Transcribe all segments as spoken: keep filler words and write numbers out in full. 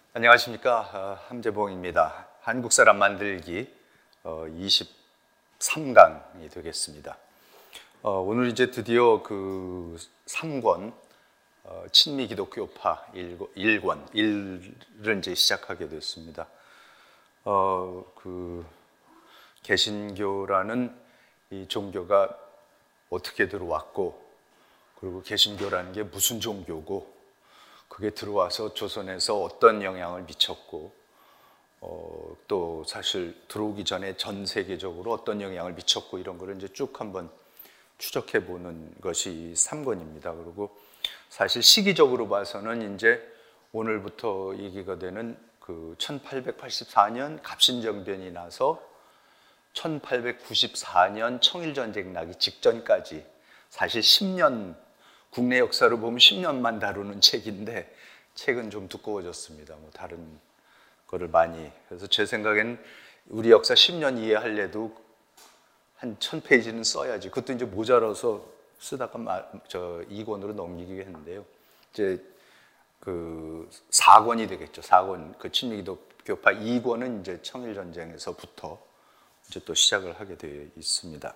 안녕하십니까. 어, 함재봉입니다. 한국 사람 만들기 어, 이십삼 강이 되겠습니다. 어, 오늘 이제 드디어 그 삼 권 어, 친미 기독교파 일 권 일을 이제 시작하게 됐습니다. 어, 그 개신교라는 이 종교가 어떻게 들어왔고, 그리고 개신교라는 게 무슨 종교고, 그게 들어와서 조선에서 어떤 영향을 미쳤고, 어, 또 사실 들어오기 전에 전 세계적으로 어떤 영향을 미쳤고, 이런 거를 이제 쭉 한번 추적해 보는 것이 삼 권입니다. 그리고 사실 시기적으로 봐서는 이제 오늘부터 얘기가 되는 그 천팔백팔십사 년 갑신정변이 나서 천팔백구십사 년 청일전쟁 나기 직전까지 사실 십 년, 국내 역사로 보면 십 년만 다루는 책인데 책은 좀 두꺼워졌습니다. 뭐 다른 거를 많이. 그래서 제 생각엔 우리 역사 십 년 이해하려도 한 천 페이지는 써야지. 그것도 이제 모자라서 쓰다가 저 이 권으로 넘기기로 했는데요. 이제 그 사 권이 되겠죠. 사 권. 그 친미기독교파 이 권은 이제 청일전쟁에서부터 이제 또 시작을 하게 되어 있습니다.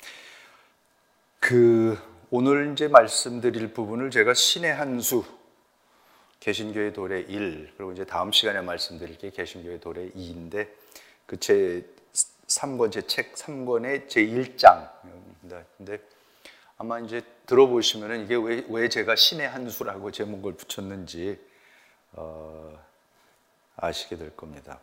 그 오늘 이제 말씀드릴 부분을 제가 신의 한 수, 개신교의 도래 일, 그리고 이제 다음 시간에 말씀드릴 게 개신교의 도래 이인데, 그 제 삼 권, 제 책 삼 권의 제 일 장입니다. 근데 아마 이제 들어보시면은 이게 왜, 왜 제가 신의 한 수라고 제목을 붙였는지 어, 아시게 될 겁니다.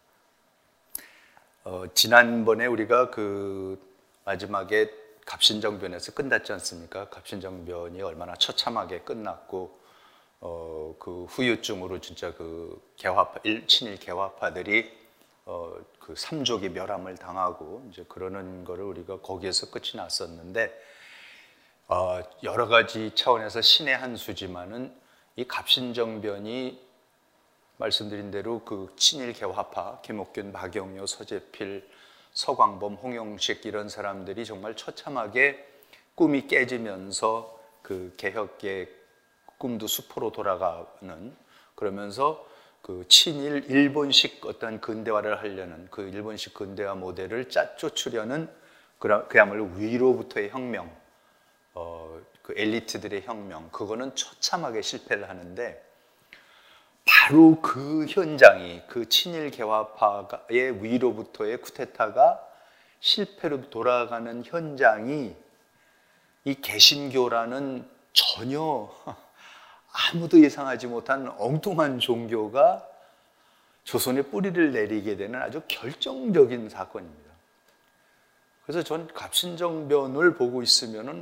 어, 지난번에 우리가 그 마지막에 갑신정변에서 끝났지 않습니까? 갑신정변이 얼마나 처참하게 끝났고, 어, 그 후유증으로 진짜 그 개화파, 일, 친일 개화파들이 어, 그 삼족이 멸함을 당하고 이제 그러는 거를 우리가 거기에서 끝이 났었는데, 어, 여러 가지 차원에서 신의 한 수지만은 이 갑신정변이 말씀드린 대로 그 친일 개화파, 김옥균, 박영효, 서재필, 서광범, 홍영식 이런 사람들이 정말 처참하게 꿈이 깨지면서 그 개혁의 꿈도 수포로 돌아가는, 그러면서 그 친일 일본식 어떤 근대화를 하려는 그 일본식 근대화 모델을 짜쫓으려는 그야말로 위로부터의 혁명, 어, 그 엘리트들의 혁명, 그거는 처참하게 실패를 하는데, 바로 그 현장이, 그 친일 개화파의 위로부터의 쿠데타가 실패로 돌아가는 현장이 이 개신교라는 전혀 아무도 예상하지 못한 엉뚱한 종교가 조선에 뿌리를 내리게 되는 아주 결정적인 사건입니다. 그래서 전 갑신정변을 보고 있으면은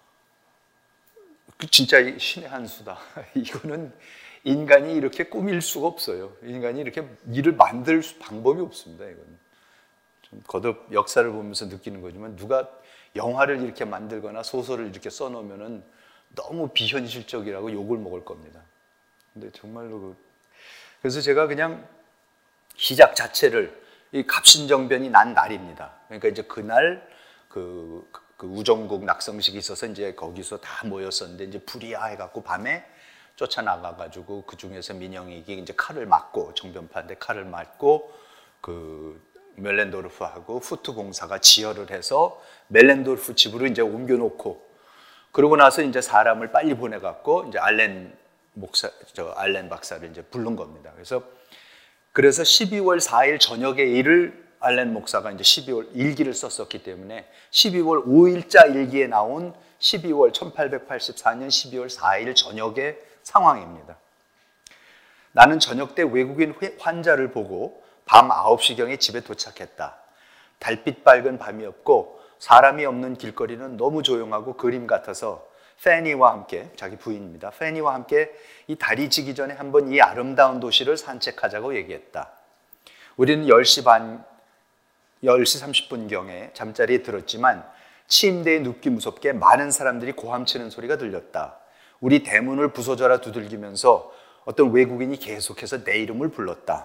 진짜 신의 한 수다. 이거는 인간이 이렇게 꾸밀 수가 없어요. 인간이 이렇게 일을 만들 방법이 없습니다. 이건 좀 거듭 역사를 보면서 느끼는 거지만, 누가 영화를 이렇게 만들거나 소설을 이렇게 써놓으면은 너무 비현실적이라고 욕을 먹을 겁니다. 근데 정말로 그 그래서 제가 그냥 시작 자체를 이 갑신정변이 난 날입니다. 그러니까 이제 그날 그, 그 우정국 낙성식이 있어서 이제 거기서 다 모였었는데, 이제 불이야해갖고 밤에 쫓아나가가지고 그 중에서 민영익이 이제 칼을 맞고, 정변파인데 칼을 맞고, 그 멜렌도르프하고 후트 공사가 지혈을 해서 멜렌도르프 집으로 이제 옮겨놓고, 그러고 나서 이제 사람을 빨리 보내갖고 이제 알렌 목사, 저 알렌 박사를 이제 부른 겁니다. 그래서 그래서 십이월 사일 저녁에 일을 알렌 목사가 이제 십이월 일기를 썼었기 때문에 십이월 오일자 일기에 나온 십이월 천팔백팔십사 년 십이월 사일 저녁의 상황입니다. 나는 저녁 때 외국인 환자를 보고 밤 아홉 시경에 집에 도착했다. 달빛 밝은 밤이었고 사람이 없는 길거리는 너무 조용하고 그림 같아서 페니와 함께, 자기 부인입니다, 페니와 함께 이 달이 지기 전에 한번 이 아름다운 도시를 산책하자고 얘기했다. 우리는 열 시 반, 열 시 삼십 분경에 잠자리에 들었지만 침대에 눕기 무섭게 많은 사람들이 고함치는 소리가 들렸다. 우리 대문을 부서져라 두들기면서 어떤 외국인이 계속해서 내 이름을 불렀다.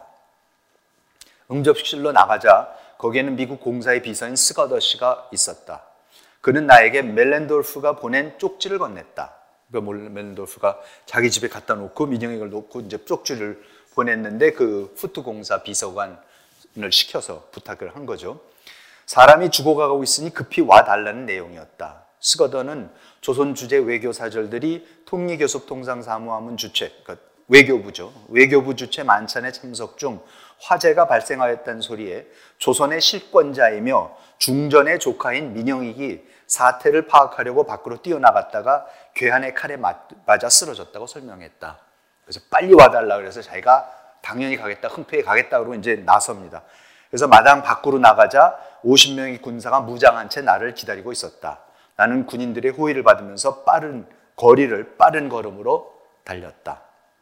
응접실로 나가자 거기에는 미국 공사의 비서인 스거더 씨가 있었다. 그는 나에게 멜렌도르프가 보낸 쪽지를 건넸다. 그러니까 멜렌도르프가 자기 집에 갖다 놓고 민영익을 놓고 이제 쪽지를 보냈는데 그 후트 공사 비서관을 시켜서 부탁을 한 거죠. 사람이 죽어가고 있으니 급히 와달라는 내용이었다. 스거더는 조선 주재 외교사절들이 통리교섭통상사무하문 주최, 그러니까 외교부죠. 외교부 주최 만찬에 참석 중 화재가 발생하였다는 소리에 조선의 실권자이며 중전의 조카인 민영익이 사태를 파악하려고 밖으로 뛰어나갔다가 괴한의 칼에 맞아 쓰러졌다고 설명했다. 그래서 빨리 와달라 그래서 자기가 당연히 가겠다, 흔쾌히 가겠다 그러고 이제 나섭니다. 그래서 마당 밖으로 나가자 오십 명의 군사가 무장한 채 나를 기다리고 있었다. 나는 군인들의 호의를 받으면서 빠른 거리를 빠른 걸음으로 달렸다.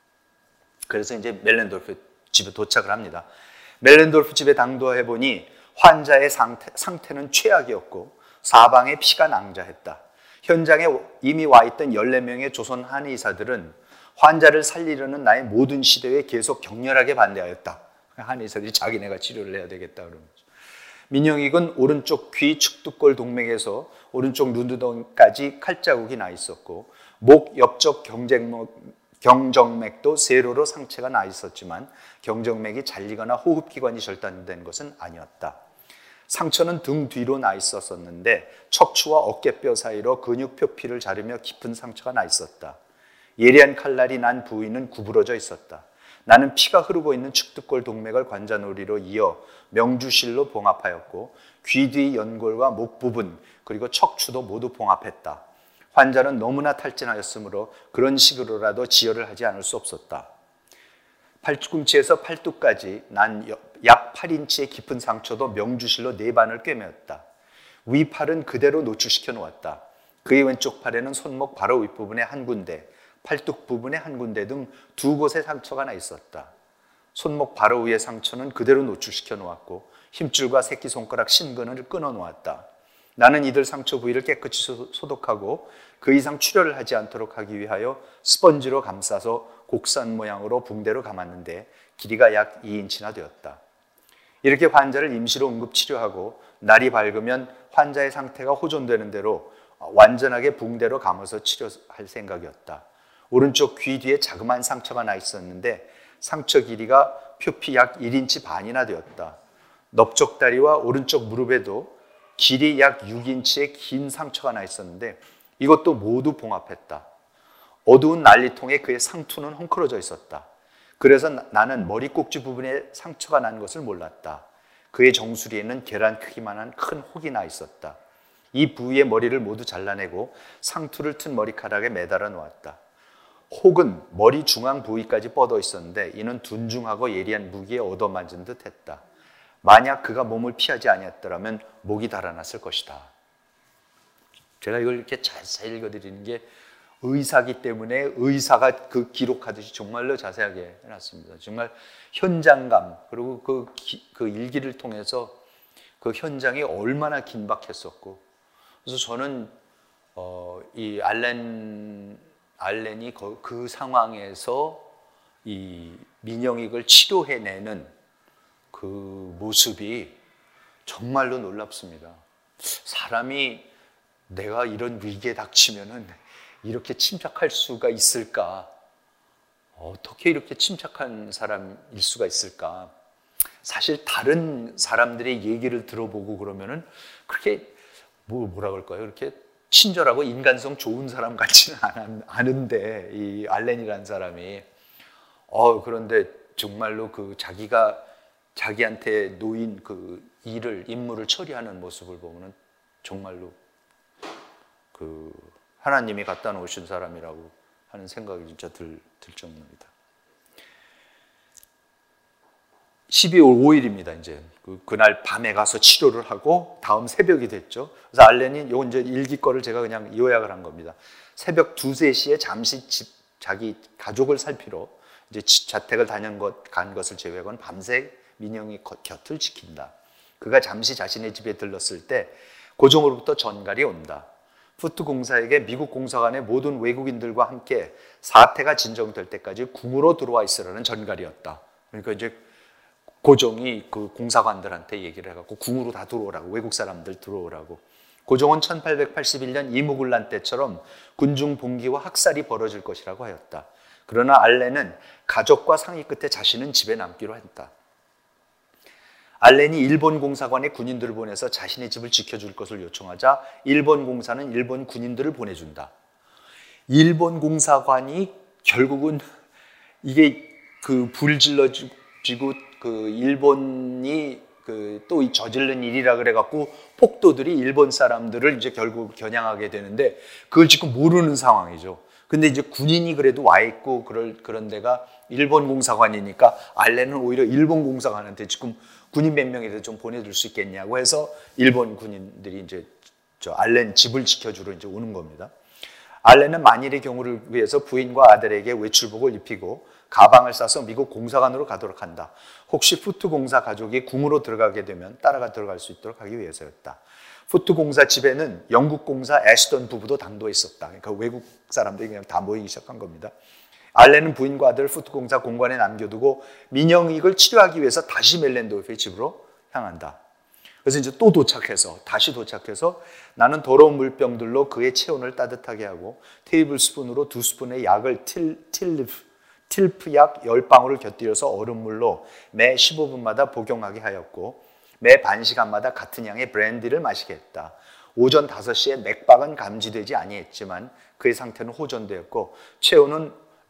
그래서 이제 멜렌도르프 집에 도착을 합니다. 멜렌도르프 집에 당도해 보니 환자의 상태, 상태는 최악이었고 사방에 피가 낭자했다. 현장에 이미 와 있던 열네 명의 조선 한의사들은 환자를 살리려는 나의 모든 시도에 계속 격렬하게 반대하였다. 한의사들이 자기네가 치료를 해야 되겠다 그러는 거죠. 민영익은 오른쪽 귀 측두골 동맥에서 오른쪽 눈두덩까지 칼자국이 나 있었고 목 옆쪽 경쟁목, 경정맥도 세로로 상처가 나 있었지만 경정맥이 잘리거나 호흡기관이 절단된 것은 아니었다. 상처는 등 뒤로 나 있었었는데 척추와 어깨뼈 사이로 근육 표피를 자르며 깊은 상처가 나 있었다. 예리한 칼날이 난 부위는 구부러져 있었다. 나는 피가 흐르고 있는 측두골 동맥을 관자놀이로 이어 명주실로 봉합하였고 귀 뒤 연골과 목 부분 그리고 척추도 모두 봉합했다. 환자는 너무나 탈진하였으므로 그런 식으로라도 지혈을 하지 않을 수 없었다. 팔꿈치에서 팔뚝까지 난 약 팔 인치의 깊은 상처도 명주실로 네 반을 꿰매었다. 위팔은 그대로 노출시켜 놓았다. 그의 왼쪽 팔에는 손목 바로 윗부분에 한 군데, 팔뚝 부분에 한 군데 등 두 곳에 상처가 나 있었다. 손목 바로 위의 상처는 그대로 노출시켜 놓았고 힘줄과 새끼손가락 신근을 끊어 놓았다. 나는 이들 상처 부위를 깨끗이 소독하고 그 이상 출혈을 하지 않도록 하기 위하여 스펀지로 감싸서 곡선 모양으로 붕대로 감았는데 길이가 약 이 인치나 되었다. 이렇게 환자를 임시로 응급치료하고 날이 밝으면 환자의 상태가 호전되는 대로 완전하게 붕대로 감아서 치료할 생각이었다. 오른쪽 귀 뒤에 자그마한 상처가 나 있었는데 상처 길이가 표피 약 일 인치 반이나 되었다. 넓적다리와 오른쪽 무릎에도 길이 약 육 인치의 긴 상처가 나 있었는데 이것도 모두 봉합했다. 어두운 난리통에 그의 상투는 헝클어져 있었다. 그래서 나는 머리 꼭지 부분에 상처가 난 것을 몰랐다. 그의 정수리에는 계란 크기만한 큰 혹이 나 있었다. 이 부위의 머리를 모두 잘라내고 상투를 튼 머리카락에 매달아 놓았다. 혹은 머리 중앙 부위까지 뻗어 있었는데 이는 둔중하고 예리한 무기에 얻어맞은 듯 했다. 만약 그가 몸을 피하지 아니었더라면 목이 달아났을 것이다. 제가 이걸 이렇게 자세히 읽어드리는 게 의사기 때문에 의사가 그 기록하듯이 정말로 자세하게 해놨습니다. 정말 현장감 그리고 그, 기, 그 일기를 통해서 그 현장이 얼마나 긴박했었고 그래서 저는 어, 이 알렌 알렌이 그, 그 상황에서 이 민영익을 치료해내는 그 모습이 정말로 놀랍습니다. 사람이 내가 이런 위기에 닥치면은 이렇게 침착할 수가 있을까? 어떻게 이렇게 침착한 사람일 수가 있을까? 사실 다른 사람들의 얘기를 들어보고 그러면은 그렇게 뭐 뭐라 그럴까요? 이렇게 친절하고 인간성 좋은 사람 같지는 않은데 이 알렌이라는 사람이 어 그런데 정말로 그 자기가 자기한테 놓인 그 일을 임무를 처리하는 모습을 보면은 정말로 그 하나님이 갖다 놓으신 사람이라고 하는 생각이 진짜 들, 들 정도입니다. 십이월 오일입니다. 이제 그, 그날 밤에 가서 치료를 하고 다음 새벽이 됐죠. 그래서 알렌이 요 이제 일기 거를 제가 그냥 요약을 한 겁니다. 새벽 두세 시에 잠시 집, 자기 가족을 살피러 이제 자택을 다녀 것, 간 것을 제외하고는 밤새 민영이 곁을 지킨다. 그가 잠시 자신의 집에 들렀을 때 고종으로부터 전갈이 온다. 후트 공사에게 미국 공사관의 모든 외국인들과 함께 사태가 진정될 때까지 궁으로 들어와 있으라는 전갈이었다. 그러니까 이제 고종이 그 공사관들한테 얘기를 해갖고 궁으로 다 들어오라고, 외국 사람들 들어오라고. 고종은 천팔백팔십일 년 이무군란 때처럼 군중 봉기와 학살이 벌어질 것이라고 하였다. 그러나 알렌은 가족과 상의 끝에 자신은 집에 남기로 했다. 알렌이 일본 공사관에 군인들을 보내서 자신의 집을 지켜줄 것을 요청하자 일본 공사는 일본 군인들을 보내준다. 일본 공사관이 결국은 이게 그 불질러지고 그 일본이 그 또 저지른 일이라 그래갖고 폭도들이 일본 사람들을 이제 결국 겨냥하게 되는데 그걸 지금 모르는 상황이죠. 근데 이제 군인이 그래도 와 있고 그럴 그런 데가 일본 공사관이니까 알렌은 오히려 일본 공사관한테 지금 군인 몇 명이라도 좀 보내줄 수 있겠냐고 해서 일본 군인들이 이제 저 알렌 집을 지켜주러 이제 오는 겁니다. 알렌은 만일의 경우를 위해서 부인과 아들에게 외출복을 입히고 가방을 싸서 미국 공사관으로 가도록 한다. 혹시 푸트 공사 가족이 궁으로 들어가게 되면 따라가 들어갈 수 있도록 하기 위해서였다. 푸트 공사 집에는 영국 공사 애시던 부부도 당도해 있었다. 그러니까 외국 사람들이 그냥 다 모이기 시작한 겁니다. 알렌은 부인과 아들을 푸트 공사 공관에 남겨두고 민영익을 치료하기 위해서 다시 멜렌도르프의 집으로 향한다. 그래서 이제 또 도착해서 다시 도착해서 나는 더러운 물병들로 그의 체온을 따뜻하게 하고 테이블 스푼으로 두 스푼의 약을 틸, 틸프, 틸프약 열 방울을 곁들여서 얼음물로 매 십오 분마다 복용하게 하였고 매 반 시간마다 같은 양의 브랜디를 마시게 했다. 오전 다섯 시에 맥박은 감지되지 아니했지만 그의 상태는 호전되었고 체온은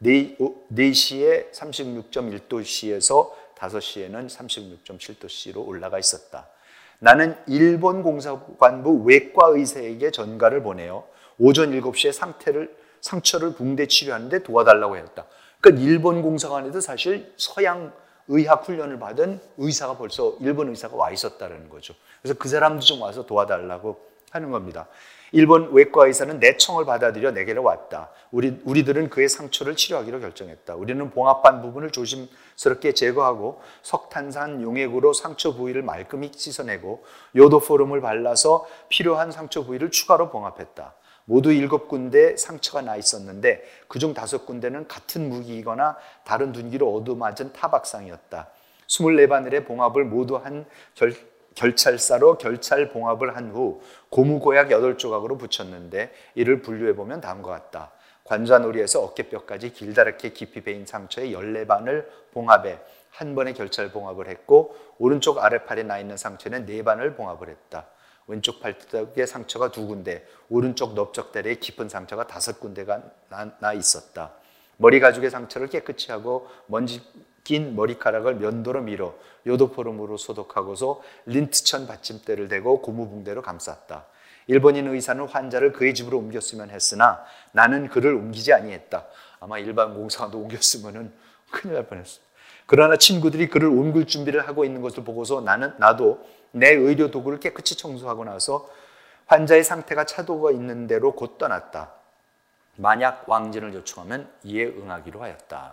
네 시에 삼십육 점 일 도씨에서 다섯 시에는 삼십육 점 칠 도씨로 올라가 있었다. 나는 일본 공사관부 외과 의사에게 전가를 보내어 오전 일곱 시에 상태를, 상처를 붕대 치료하는데 도와달라고 했다. 그러니까 일본 공사관에도 사실 서양 의학 훈련을 받은 의사가 벌써 일본 의사가 와 있었다는 거죠. 그래서 그 사람도 좀 와서 도와달라고 하는 겁니다. 일본 외과 의사는 내 청을 받아들여 내게로 왔다. 우리, 우리들은 그의 상처를 치료하기로 결정했다. 우리는 봉합반 부분을 조심스럽게 제거하고 석탄산 용액으로 상처 부위를 말끔히 씻어내고 요도포름을 발라서 필요한 상처 부위를 추가로 봉합했다. 모두 일곱 군데 상처가 나 있었는데 그중 다섯 군데는 같은 무기이거나 다른 둔기로 얻어맞은 타박상이었다. 스물네 바늘의 봉합을 모두 한 결, 결찰사로 결찰 봉합을 한 후 고무고약 여덟 조각으로 붙였는데 이를 분류해보면 다음과 같다. 관자놀이에서 어깨뼈까지 길다랗게 깊이 베인 상처에 열네 바늘 봉합에 한 번에 결찰 봉합을 했고 오른쪽 아래팔에 나 있는 상처는 네 바늘 봉합을 했다. 왼쪽 팔뚝에 상처가 두 군데, 오른쪽 넓적다리에 깊은 상처가 다섯 군데가 나, 나 있었다. 머리 가죽의 상처를 깨끗이 하고 먼지 낀 머리카락을 면도로 밀어 요도포름으로 소독하고서 린트천 받침대를 대고 고무붕대로 감쌌다. 일본인 의사는 환자를 그의 집으로 옮겼으면 했으나 나는 그를 옮기지 아니했다. 아마 일반 공사관도 옮겼으면 큰일 날 뻔했어. 그러나 친구들이 그를 옮길 준비를 하고 있는 것을 보고서 나는 나도 내 의료 도구를 깨끗이 청소하고 나서 환자의 상태가 차도가 있는 대로 곧 떠났다. 만약 왕진을 요청하면 이에 응하기로 하였다.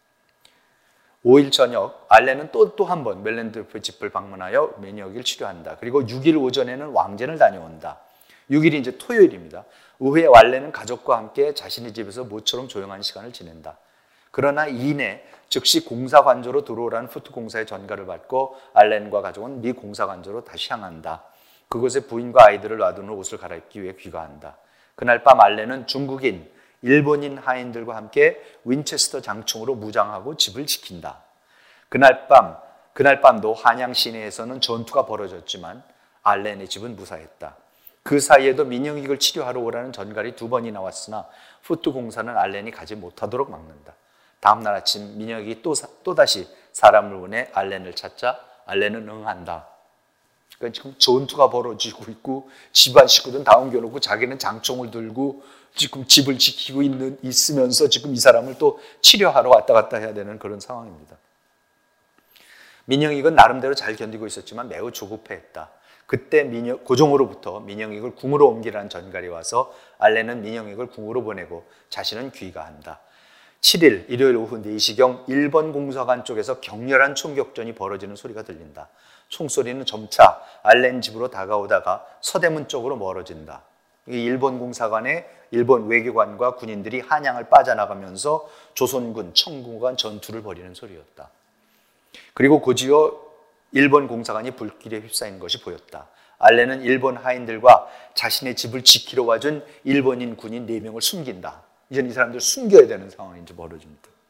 오 일 저녁 알렌은 또 또 한 번 멜렌도르프 집을 방문하여 민영익을 치료한다. 그리고 육 일 오전에는 왕진을 다녀온다. 육 일이 이제 토요일입니다. 오후에 알렌은 가족과 함께 자신의 집에서 모처럼 조용한 시간을 지낸다. 그러나 이내 즉시 공사관조로 들어오라는 푸트 공사의 전가를 받고 알렌과 가족은 미 공사관조로 다시 향한다. 그곳에 부인과 아이들을 놔둔 후 옷을 갈아입기 위해 귀가한다. 그날 밤 알렌은 중국인, 일본인 하인들과 함께 윈체스터 장총으로 무장하고 집을 지킨다. 그날 밤, 그날 밤도 한양 시내에서는 전투가 벌어졌지만 알렌의 집은 무사했다. 그 사이에도 민영익을 치료하러 오라는 전갈이 두 번이 나왔으나 푸트 공사는 알렌이 가지 못하도록 막는다. 다음 날 아침 민영익이 또, 또다시 사람을 보내 알렌을 찾자 알렌은 응한다. 그러니까 지금 전투가 벌어지고 있고 집안 식구들은 다 옮겨놓고 자기는 장총을 들고 지금 집을 지키고 있는, 있으면서 지금 이 사람을 또 치료하러 왔다 갔다 해야 되는 그런 상황입니다. 민영익은 나름대로 잘 견디고 있었지만 매우 조급해했다. 그때 민영, 고종으로부터 민영익을 궁으로 옮기라는 전갈이 와서 알렌은 민영익을 궁으로 보내고 자신은 귀가한다. 칠 일 일요일 오후 네 시경 일본 공사관 쪽에서 격렬한 총격전이 벌어지는 소리가 들린다. 총소리는 점차 알렌 집으로 다가오다가 서대문 쪽으로 멀어진다. 일본 공사관에 일본 외교관과 군인들이 한양을 빠져나가면서 조선군, 청군간 전투를 벌이는 소리였다. 그리고 곧이어 일본 공사관이 불길에 휩싸인 것이 보였다. 알렌은 일본 하인들과 자신의 집을 지키러 와준 일본인 군인 네 명을 숨긴다. 이제는 이 사람들 숨겨야 되는 상황이 이제 벌어집니다.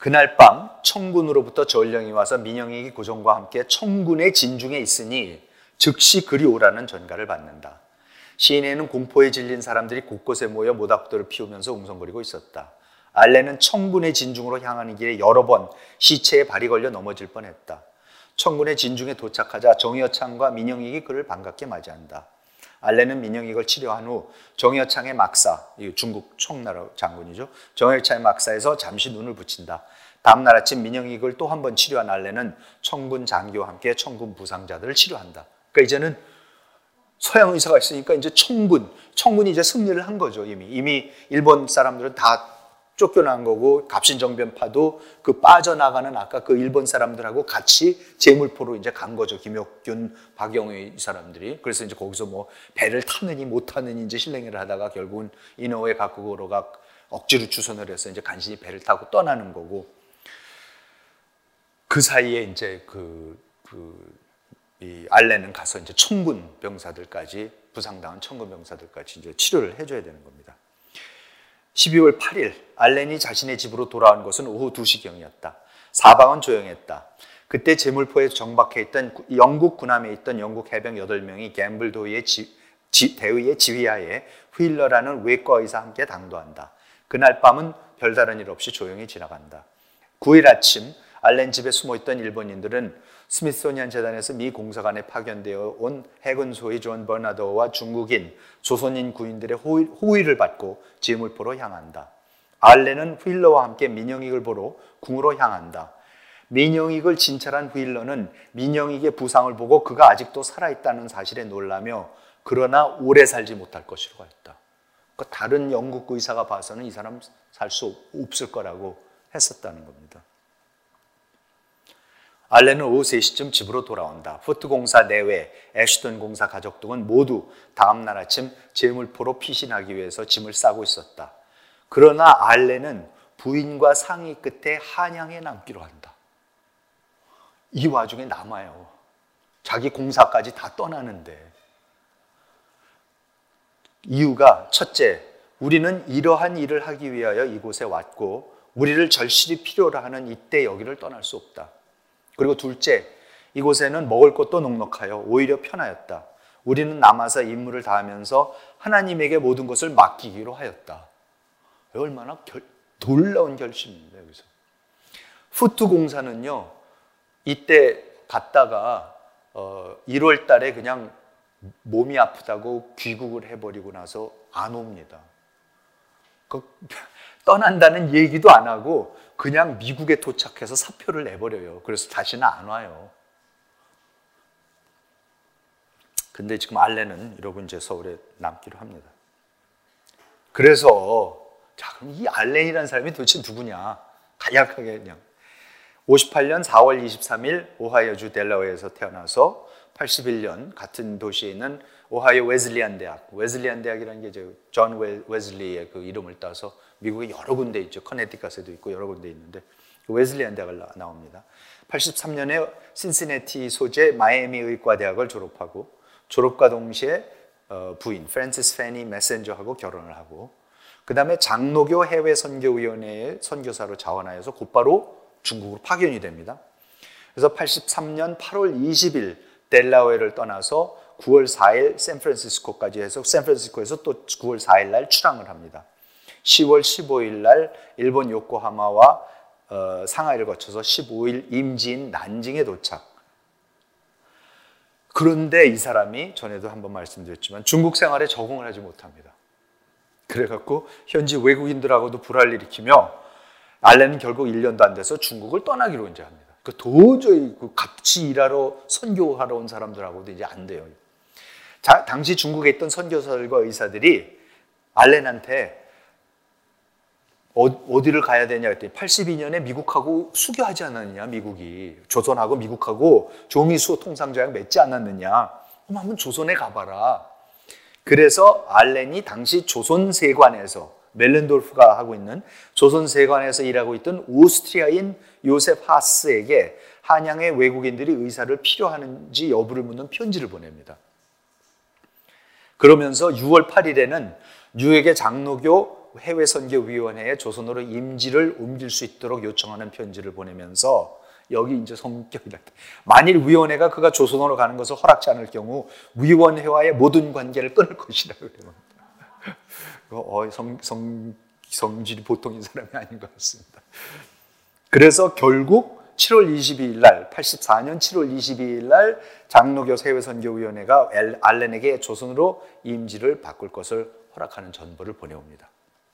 그날 밤 청군으로부터 전령이 와서 민영에게 고종과 함께 청군의 진중에 있으니 즉시 그리 오라는 전가를 받는다. 시내에는 공포에 질린 사람들이 곳곳에 모여 모닥불을 피우면서 웅성거리고 있었다. 알렌은 청군의 진중으로 향하는 길에 여러 번 시체에 발이 걸려 넘어질 뻔했다. 청군의 진중에 도착하자 정여창과 민영익이 그를 반갑게 맞이한다. 알렌은 민영익을 치료한 후 정여창의 막사, 중국 총나라 장군이죠. 정여창의 막사에서 잠시 눈을 붙인다. 다음날 아침 민영익을 또 한 번 치료한 알렌은 청군 장교와 함께 청군 부상자들을 치료한다. 그러니까 이제는 서양 의사가 있으니까 이제 청군, 청군이 이제 승리를 한 거죠. 이미 이미 일본 사람들은 다 쫓겨난 거고 갑신정변파도 그 빠져나가는 아까 그 일본 사람들하고 같이 제물포로 이제 간 거죠. 김혁균, 박영의 이 사람들이. 그래서 이제 거기서 뭐 배를 타느니 못 타느니 이제 실랭이를 하다가 결국은 이노우에 가쿠고로가 억지로 주선을 해서 이제 간신히 배를 타고 떠나는 거고, 그 사이에 이제 그, 그 이 알렌은 가서 이제 청군 병사들까지, 부상당한 청군 병사들까지 이제 치료를 해줘야 되는 겁니다. 십이월 팔일 알렌이 자신의 집으로 돌아온 것은 오후 두 시경이었다. 사방은 조용했다. 그때 제물포에 정박해 있던 영국 군함에 있던 영국 해병 여덟 명이 갬블 도의의 지, 지, 대의의 지휘하에 휠러라는 외과 의사와 함께 당도한다. 그날 밤은 별다른 일 없이 조용히 지나간다. 구일 아침 알렌 집에 숨어있던 일본인들은 스미소니안 재단에서 미 공사관에 파견되어 온 해군 소위 존 버나더와 중국인, 조선인 군인들의 호의, 호의를 받고 제물포로 향한다. 알렌은 휠러와 함께 민영익을 보러 궁으로 향한다. 민영익을 진찰한 휠러는 민영익의 부상을 보고 그가 아직도 살아있다는 사실에 놀라며 그러나 오래 살지 못할 것이라고 했다. 그러니까 다른 영국 의사가 봐서는 이 사람 살 수 없을 거라고 했었다는 겁니다. 알렌은 오후 세 시쯤 집으로 돌아온다. 후트 공사 내외, 애쉬턴 공사 가족 등은 모두 다음 날 아침 제물포로 피신하기 위해서 짐을 싸고 있었다. 그러나 알렌은 부인과 상의 끝에 한양에 남기로 한다. 이 와중에 남아요. 자기 공사까지 다 떠나는데. 이유가 첫째, 우리는 이러한 일을 하기 위하여 이곳에 왔고 우리를 절실히 필요로 하는 이때 여기를 떠날 수 없다. 그리고 둘째, 이곳에는 먹을 것도 넉넉하여 오히려 편하였다. 우리는 남아서 임무를 다하면서 하나님에게 모든 것을 맡기기로 하였다. 얼마나 결, 놀라운 결심입니다. 여기서 후트 공사는요, 이때 갔다가 어, 일월 달에 그냥 몸이 아프다고 귀국을 해버리고 나서 안 옵니다. 그, 떠난다는 얘기도 안 하고 그냥 미국에 도착해서 사표를 내버려요. 그래서 다시는 안 와요. 근데 지금 알렌은 이러고 이제 서울에 남기로 합니다. 그래서 자, 그럼 이 알렌이라는 사람이 도대체 누구냐? 간략하게 그냥 오십팔 년 사월 이십삼일 오하이오주 델라웨어에서 태어나서 팔십일 년 같은 도시에 있는 오하이오 웨슬리안 대학, 웨슬리안 대학이라는 게 이제 존 웨슬리의 그 이름을 따서 미국에 여러 군데 있죠. 커네티컷에도 있고 여러 군데 있는데 웨슬리안 대학을 나옵니다. 팔십삼 년에 신시내티 소재 마이애미 의과대학을 졸업하고 졸업과 동시에 부인 프랜시스 페니 메센저하고 결혼을 하고 그 다음에 장로교 해외 선교위원회의 선교사로 자원하여서 곧바로 중국으로 파견이 됩니다. 그래서 팔십삼 년 팔월 이십일 델라웨어를 떠나서 구월 사일 샌프란시스코까지 해서 샌프란시스코에서 또 구월 사일 날 출항을 합니다. 시월 십오일 날 일본 요코하마와 어, 상하이를 거쳐서 십오일 임지인 난징에 도착. 그런데 이 사람이 전에도 한번 말씀드렸지만 중국 생활에 적응을 하지 못합니다. 그래갖고 현지 외국인들하고도 불화를 일으키며 알렌은 결국 일 년도 안 돼서 중국을 떠나기로 이제 합니다. 그 도저히 그 같이 일하러 선교하러 온 사람들하고도 이제 안 돼요. 자, 당시 중국에 있던 선교사들과 의사들이 알렌한테 어, 어디를 가야 되냐 했더니 팔십이 년에 미국하고 수교하지 않았느냐, 미국이. 조선하고 미국하고 조미수 통상조약 맺지 않았느냐. 그럼 한번 조선에 가봐라. 그래서 알렌이 당시 조선세관에서 멜렌돌프가 하고 있는 조선세관에서 일하고 있던 오스트리아인 요셉 하스에게 한양의 외국인들이 의사를 필요하는지 여부를 묻는 편지를 보냅니다. 그러면서 유월 팔일에는 뉴욕의 장로교 해외선교위원회에 조선으로 임지를 옮길 수 있도록 요청하는 편지를 보내면서 여기 이제 성격이다. 만일 위원회가 그가 조선으로 가는 것을 허락지 않을 경우 위원회와의 모든 관계를 끊을 것이라 그래요. 어, 성, 성, 성질이 보통인 사람이 아닌 것 같습니다. 그래서 결국 칠월 이십이일 날, 팔십사 년 칠월 이십이일 날 장로교 해외선교위원회가 알렌에게 조선으로 임지를 바꿀 것을 허락하는 전보를 보내옵니다.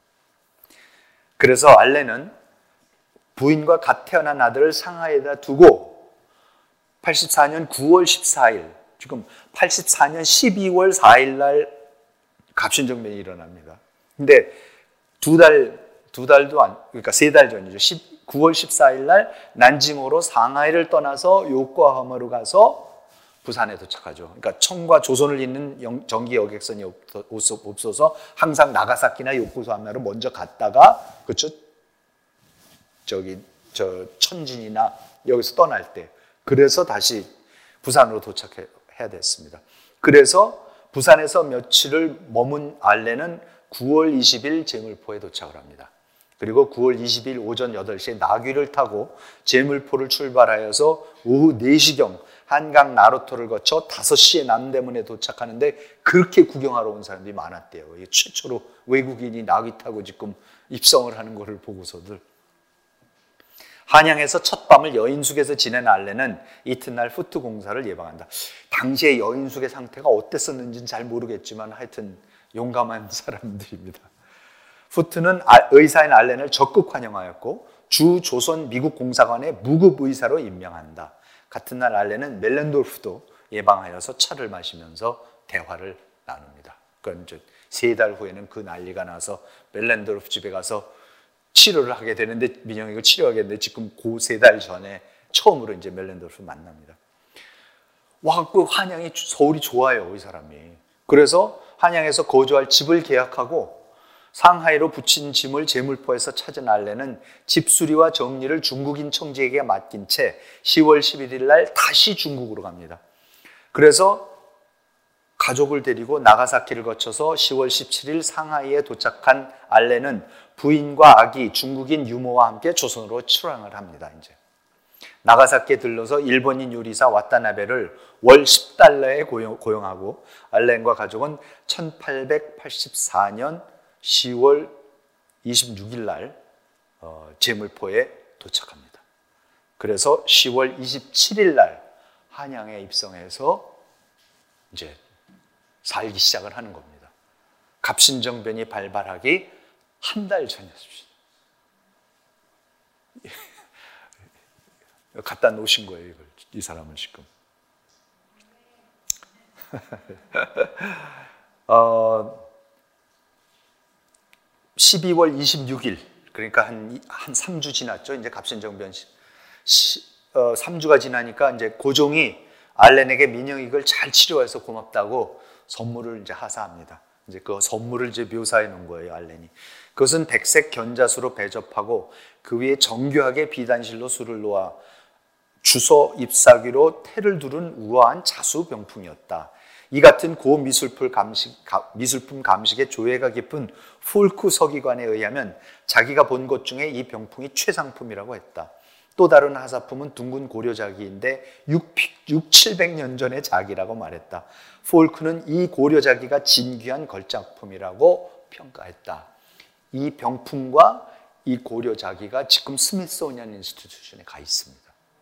그래서 알렌은 부인과 갓 태어난 아들을 상하이에다 두고 팔십사 년 구월 십사일, 지금 팔십사 년 십이월 사일 날 갑신정변이 일어납니다. 근데 두 달, 두 달도 안, 그러니까 세 달 전이죠. 구월 십사일 날 난징호로 상하이를 떠나서 요코하마로 가서 부산에 도착하죠. 그러니까 청과 조선을 잇는 전기 여객선이 없어서 항상 나가사키나 요코하마로 먼저 갔다가, 그렇죠? 저기 저 천진이나 여기서 떠날 때, 그래서 다시 부산으로 도착해야 됐습니다. 그래서 부산에서 며칠을 머문 알렌은 구월 이십일 제물포에 도착을 합니다. 그리고 구월 이십일 오전 여덟 시에 나귀를 타고 제물포를 출발하여서 오후 네 시경 한강 나루토를 거쳐 다섯 시에 남대문에 도착하는데 그렇게 구경하러 온 사람들이 많았대요. 최초로 외국인이 나귀 타고 지금 입성을 하는 것을 보고서들. 한양에서 첫 밤을 여인숙에서 지낸 알렌은 이튿날 후트 공사를 예방한다. 당시에 여인숙의 상태가 어땠었는지는 잘 모르겠지만 하여튼 용감한 사람들입니다. 후트는 의사인 알렌을 적극 환영하였고 주 조선 미국 공사관의 무급 의사로 임명한다. 같은 날 알렌은 멜렌도르프도 예방하여서 차를 마시면서 대화를 나눕니다. 그러니까 세 달 후에는 그 난리가 나서 멜렌도르프 집에 가서 치료를 하게 되는데, 민영이가 치료하게 되는데 지금 그 세 달 전에 처음으로 이제 멜렌도르프 만납니다. 와, 그 한양이 서울이 좋아요, 이 사람이. 그래서 한양에서 거주할 집을 계약하고 상하이로 붙인 짐을 제물포에서 찾은 알렌은 집수리와 정리를 중국인 청지에게 맡긴 채 시월 십일일 날 다시 중국으로 갑니다. 그래서 가족을 데리고 나가사키를 거쳐서 시월 십칠일 상하이에 도착한 알렌은 부인과 아기 중국인 유모와 함께 조선으로 출항을 합니다. 이제 나가사키에 들러서 일본인 요리사 와타나베를 월 십 달러에 고용, 고용하고 알렌과 가족은 천팔백팔십사 년 시월 이십육일 날 어, 제물포에 도착합니다. 그래서 시월 이십칠일 날 한양에 입성해서 이제 살기 시작을 하는 겁니다. 갑신정변이 발발하기 한 달 전이었습니다. 갖다 놓으신 거예요, 이걸. 이 사람은 지금. 어, 십이월 이십육일, 그러니까 한, 한 삼 주 지났죠. 이제 갑신정변 시, 어, 삼 주가 지나니까 이제 고종이 알렌에게 민영익을 잘 치료해서 고맙다고 선물을 이제 하사합니다. 이제 그 선물을 이제 묘사해 놓은 거예요, 알렌이. 그것은 백색 견자수로 배접하고 그 위에 정교하게 비단실로 술을 놓아 주서 잎사귀로 테를 두른 우아한 자수병풍이었다. 이 같은 고미술품 감식, 미술품 감식의 조예가 깊은 풀크 서기관에 의하면 자기가 본 것 중에 이 병풍이 최상품이라고 했다. 또 다른 하사품은 둥근 고려자기인데 육칠백 년 전의 자기라고 말했다. 폴크는 이 고려자기가 진귀한 걸작품이라고 평가했다. 이 병풍과 이 고려자기가 지금 스미소니안 인스티튜션에 가 있습니다.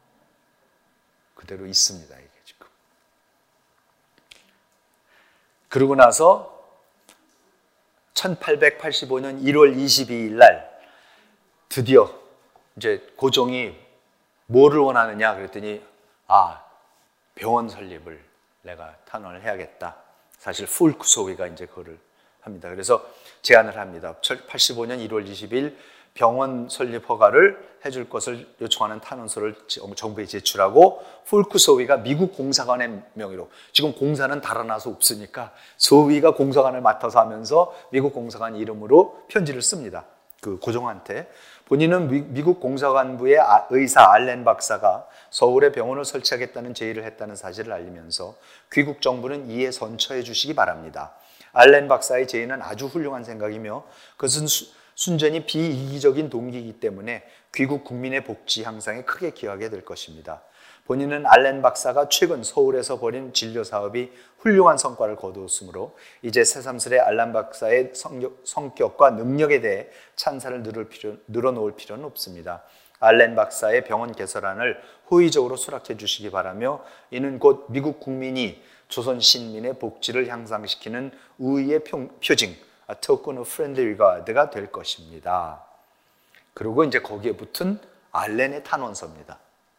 그대로 있습니다, 이게 지금. 그러고 나서 천팔백팔십오 년 일월 이십이일 날 드디어 이제 고종이 뭐를 원하느냐 그랬더니 아, 병원 설립을 내가 탄원을 해야겠다. 사실 풀크 소위가 이제 그거를 합니다. 그래서 제안을 합니다. 팔십오 년 일월 이십일 병원 설립 허가를 해줄 것을 요청하는 탄원서를 정부에 제출하고 풀크 소위가 미국 공사관의 명의로, 지금 공사는 달아나서 없으니까 소위가 공사관을 맡아서 하면서 미국 공사관 이름으로 편지를 씁니다. 그 고종한테. 본인은 미국 공사관부의 의사 알렌 박사가 서울에 병원을 설치하겠다는 제의를 했다는 사실을 알리면서 귀국 정부는 이에 선처해 주시기 바랍니다. 알렌 박사의 제의는 아주 훌륭한 생각이며 그것은 수, 순전히 비이기적인 동기이기 때문에 귀국 국민의 복지 향상에 크게 기여하게 될 것입니다. 본인은 알렌 박사가 최근 서울에서 벌인 진료 사업이 훌륭한 성과를 거두었으므로 이제 새삼스레 알렌 박사의 성격, 성격과 능력에 대해 찬사를 늘을 필요, 늘어놓을 필요는 없습니다. 알렌 박사의 병원 개설안을 호의적으로 수락해 주시기 바라며 이는 곧 미국 국민이 조선 시민의 복지를 향상시키는 우위의 표징, A token of friendly regard가 될 것입니다. 그리고 이제 거기에 붙은 알렌의 탄원서입니다.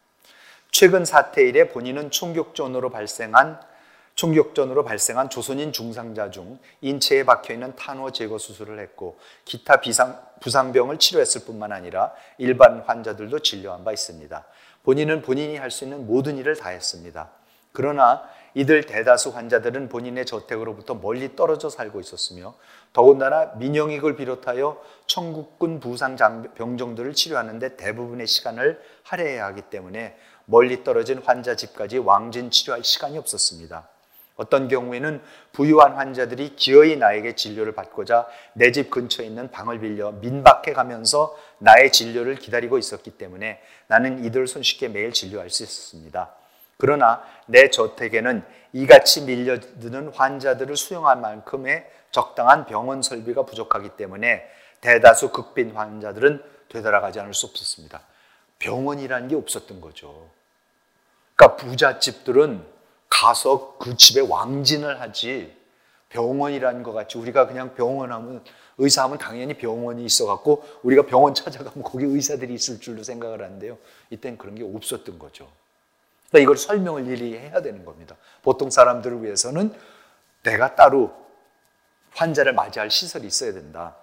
최근 사태 이래 본인은 총격전으로 발생한 총격전으로 발생한 조선인 중상자 중 인체에 박혀있는 탄호 제거 수술을 했고 기타 비상, 부상병을 치료했을 뿐만 아니라 일반 환자들도 진료한 바 있습니다. 본인은 본인이 할 수 있는 모든 일을 다 했습니다. 그러나 이들 대다수 환자들은 본인의 저택으로부터 멀리 떨어져 살고 있었으며 더군다나 민영익을 비롯하여 청국군 부상 병정들을 치료하는 데 대부분의 시간을 할애해야 하기 때문에 멀리 떨어진 환자 집까지 왕진 치료할 시간이 없었습니다. 어떤 경우에는 부유한 환자들이 기어이 나에게 진료를 받고자 내 집 근처에 있는 방을 빌려 민박해 가면서 나의 진료를 기다리고 있었기 때문에 나는 이들을 손쉽게 매일 진료할 수 있었습니다. 그러나 내 저택에는 이같이 밀려드는 환자들을 수용할 만큼의 적당한 병원 설비가 부족하기 때문에 대다수 극빈 환자들은 되돌아가지 않을 수 없었습니다. 병원이라는 게 없었던 거죠. 그러니까 부잣집들은 가서 그 집에 왕진을 하지 병원이라는 것 같이 우리가 그냥 병원하면 의사하면 당연히 병원이 있어갖고 우리가 병원 찾아가면 거기 의사들이 있을 줄로 생각을 하는데요. 이때는 그런 게 없었던 거죠. 그러니까 이걸 설명을 일일이 해야 되는 겁니다. 보통 사람들을 위해서는 내가 따로 환자를 맞이할 시설이 있어야 된다.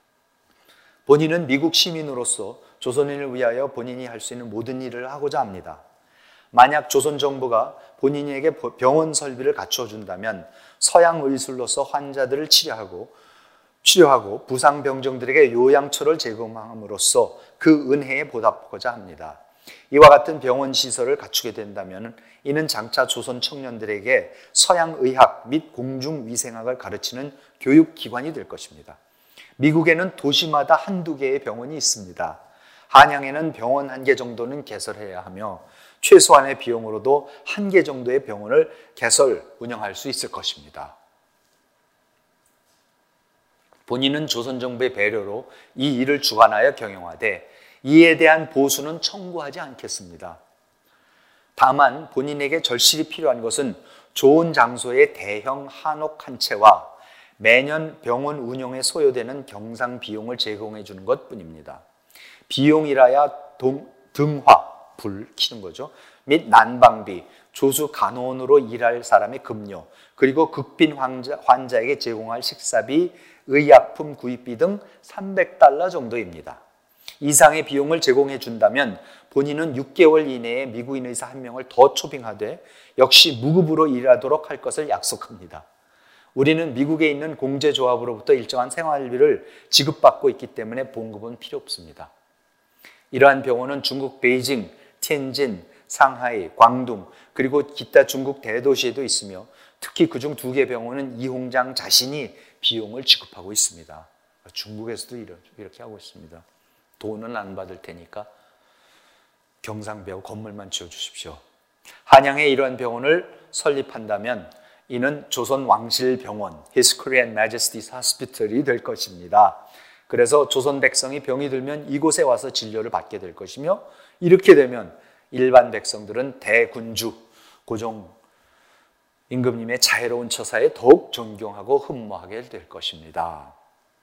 본인은 미국 시민으로서 조선인을 위하여 본인이 할 수 있는 모든 일을 하고자 합니다. 만약 조선 정부가 본인에게 병원 설비를 갖춰준다면 서양 의술로서 환자들을 치료하고 치료하고 부상 병정들에게 요양처를 제공함으로써 그 은혜에 보답하고자 합니다. 이와 같은 병원 시설을 갖추게 된다면 이는 장차 조선 청년들에게 서양 의학 및 공중위생학을 가르치는 교육기관이 될 것입니다. 미국에는 도시마다 한두 개의 병원이 있습니다. 한양에는 병원 한 개 정도는 개설해야 하며 최소한의 비용으로도 한 개 정도의 병원을 개설, 운영할 수 있을 것입니다. 본인은 조선정부의 배려로 이 일을 주관하여 경영하되 이에 대한 보수는 청구하지 않겠습니다. 다만 본인에게 절실히 필요한 것은 좋은 장소의 대형 한옥 한 채와 매년 병원 운영에 소요되는 경상 비용을 제공해 주는 것뿐입니다. 비용이라야 동, 등화, 불 켜는 거죠. 및 난방비, 조수 간호원으로 일할 사람의 급료, 그리고 극빈 환자, 환자에게 제공할 식사비, 의약품 구입비 등 삼백 달러 정도입니다. 이상의 비용을 제공해 준다면 본인은 육 개월 이내에 미국인 의사 한 명을 더 초빙하되 역시 무급으로 일하도록 할 것을 약속합니다. 우리는 미국에 있는 공제조합으로부터 일정한 생활비를 지급받고 있기 때문에 봉급은 필요 없습니다. 이러한 병원은 중국 베이징, 텐진, 상하이, 광둥 그리고 기타 중국 대도시에도 있으며 특히 그중 두 개 병원은 이 홍장 자신이 비용을 지급하고 있습니다. 중국에서도 이렇게 하고 있습니다. 돈은 안 받을 테니까 경상배우 건물만 지어주십시오. 한양에 이러한 병원을 설립한다면 이는 조선 왕실병원, His Korean Majesty's Hospital이 될 것입니다. 그래서 조선 백성이 병이 들면 이곳에 와서 진료를 받게 될 것이며 이렇게 되면 일반 백성들은 대군주, 고종 임금님의 자애로운 처사에 더욱 존경하고 흠모하게 될 것입니다.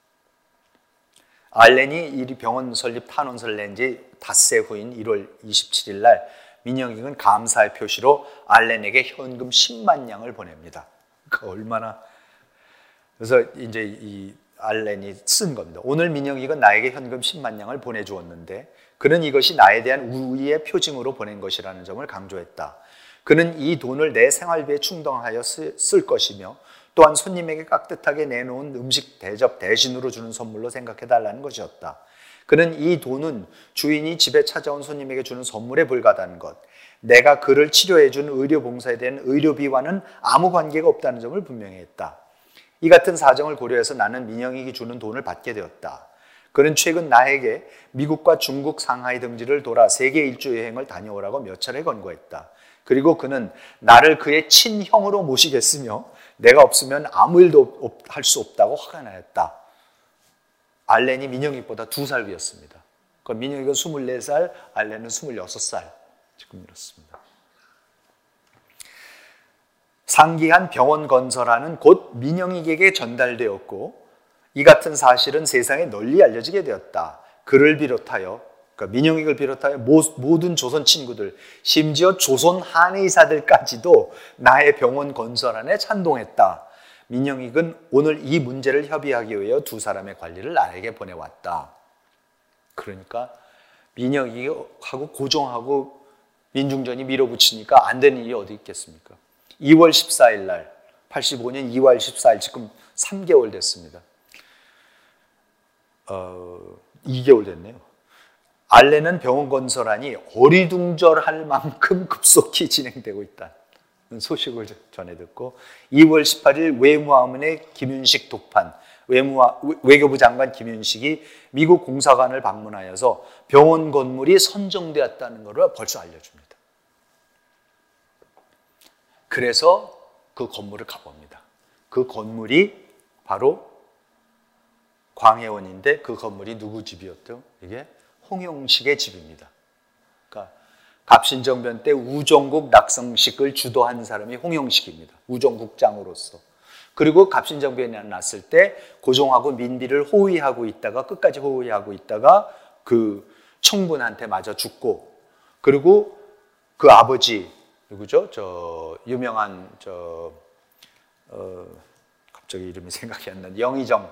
알렌이 이 병원 설립 탄원서를 낸 지 닷새 후인 일월 이십칠일 날 민영익은 감사의 표시로 알렌에게 현금 십만 냥을 보냅니다. 그 얼마나 그래서 이제 이 알렌이 쓴 겁니다. 오늘 민영익은 나에게 현금 십만 냥을 보내주었는데 그는 이것이 나에 대한 우위의 표징으로 보낸 것이라는 점을 강조했다. 그는 이 돈을 내 생활비에 충당하여 쓸 것이며 또한 손님에게 깍듯하게 내놓은 음식 대접 대신으로 주는 선물로 생각해달라는 것이었다. 그는 이 돈은 주인이 집에 찾아온 손님에게 주는 선물에 불과하다는 것, 내가 그를 치료해준 의료봉사에 대한 의료비와는 아무 관계가 없다는 점을 분명히 했다. 이 같은 사정을 고려해서 나는 민영익이 주는 돈을 받게 되었다. 그는 최근 나에게 미국과 중국 상하이 등지를 돌아 세계 일주 여행을 다녀오라고 몇 차례 권고했다. 그리고 그는 나를 그의 친형으로 모시겠으며 내가 없으면 아무 일도 할 수 없다고 화가 나였다. 알렌이 민영익보다 두 살 위였습니다. 민영익은 스물네 살, 알렌은 스물여섯 살. 지금 이렇습니다. 상기한 병원 건설안은 곧 민영익에게 전달되었고 이 같은 사실은 세상에 널리 알려지게 되었다. 그를 비롯하여, 그러니까 민영익을 비롯하여 모든 조선 친구들, 심지어 조선 한의사들까지도 나의 병원 건설안에 찬동했다. 민영익은 오늘 이 문제를 협의하기 위해 두 사람의 관리를 나에게 보내왔다. 그러니까 민영익하고 고종하고 민중전이 밀어붙이니까 안 되는 일이 어디 있겠습니까? 이월 십사일 날, 팔십오 년 이월 십사일, 지금 삼 개월 됐습니다. 어, 이 개월 됐네요. 알렌은 병원 건설안이 어리둥절할 만큼 급속히 진행되고 있다는 소식을 전해 듣고 이월 십팔일 외무하문의 김윤식 독판, 외무와, 외교부 장관 김윤식이 미국 공사관을 방문하여서 병원 건물이 선정되었다는 것을 벌써 알려줍니다. 그래서 그 건물을 가봅니다. 그 건물이 바로 광해원인데 그 건물이 누구 집이었죠? 이게 홍용식의 집입니다. 그러니까 갑신정변 때 우종국 낙성식을 주도한 사람이 홍용식입니다. 우종국장으로서. 그리고 갑신정변이 났을 때 고종하고 민비를 호위하고 있다가 끝까지 호위하고 있다가 그 청군한테 맞아 죽고, 그리고 그 아버지 누구죠? 저 유명한 저 어, 갑자기 이름이 생각이 안 나는데 영의정은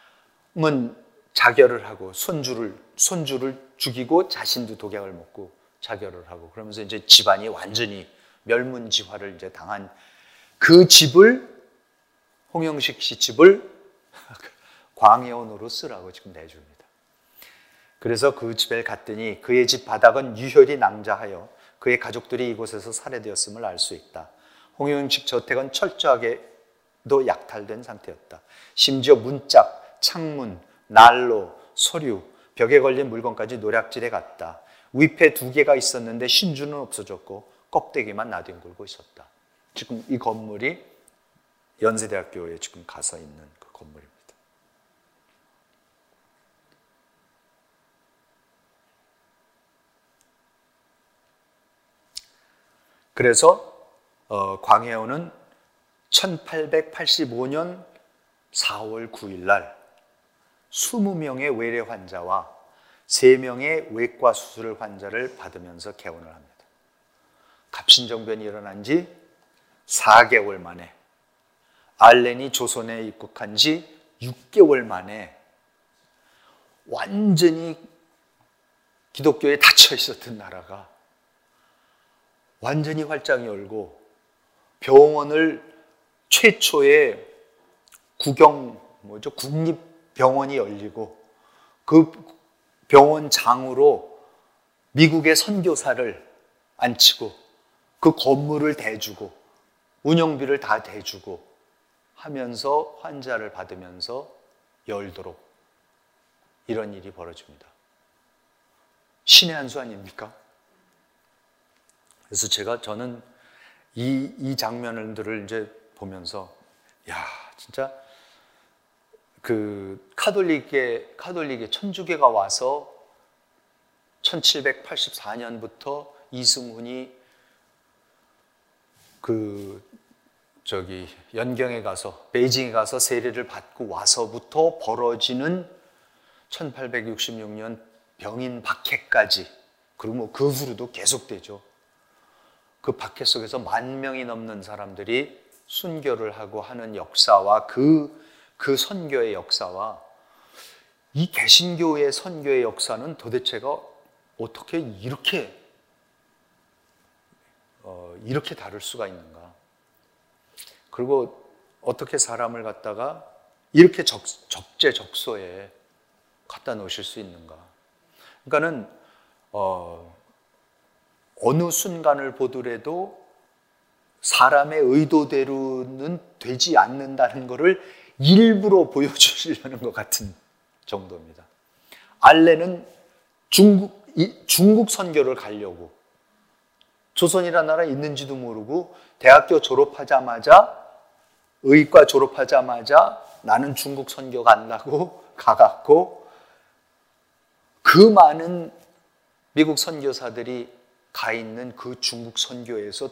자결을 하고 손주를 손주를 죽이고 자신도 독약을 먹고 자결을 하고 그러면서 이제 집안이 완전히 멸문지화를 이제 당한 그 집을 홍영식 씨 집을 광해원으로 쓰라고 지금 내줍니다. 그래서 그 집에 갔더니 그의 집 바닥은 유혈이 낭자하여 그의 가족들이 이곳에서 살해되었음을 알 수 있다. 홍영식 저택은 철저하게도 약탈된 상태였다. 심지어 문짝, 창문, 난로, 서류, 벽에 걸린 물건까지 노략질해 갔다. 위패 두 개가 있었는데 신주는 없어졌고 껍데기만 나뒹굴고 있었다. 지금 이 건물이 연세대학교에 지금 가서 있는 그 건물입니다. 그래서 어, 광해원은 천팔백팔십오 년 사월 구일 날 이십 명의 외래 환자와 세 명의 외과 수술 환자를 받으면서 개원을 합니다. 갑신정변이 일어난 지 사 개월 만에, 알렌이 조선에 입국한 지 육 개월 만에 완전히 기독교에 닫혀 있었던 나라가 완전히 활짝 열고 병원을 최초의 국영 뭐죠? 국립병원이 열리고 그 병원장으로 미국의 선교사를 앉히고 그 건물을 대주고 운영비를 다 대주고 하면서 환자를 받으면서 열도록 이런 일이 벌어집니다. 신의 한 수 아닙니까? 그래서 제가 저는 이, 이 장면들을 이제 보면서 야 진짜 그 카톨릭의 카톨릭의 천주교가 와서 천칠백팔십사 년부터 이승훈이 그 저기 연경에 가서 베이징에 가서 세례를 받고 와서부터 벌어지는 천팔백육십육 년 병인 박해까지, 그리고 뭐 그 후로도 계속되죠. 그 박해 속에서 만 명이 넘는 사람들이 순교를 하고 하는 역사와 그, 그 선교의 역사와 이 개신교의 선교의 역사는 도대체가 어떻게 이렇게 어, 이렇게 다를 수가 있는가? 그리고 어떻게 사람을 갖다가 이렇게 적, 적재적소에 갖다 놓으실 수 있는가? 그러니까는 어, 어느 순간을 보더라도 사람의 의도대로는 되지 않는다는 것을 일부러 보여주시려는 것 같은 정도입니다. 알렌은 중국, 중국 선교를 가려고 조선이라는 나라에 있는지도 모르고 대학교 졸업하자마자 의과 졸업하자마자 나는 중국 선교 간다고 가갖고 그 많은 미국 선교사들이 가 있는 그 중국 선교에서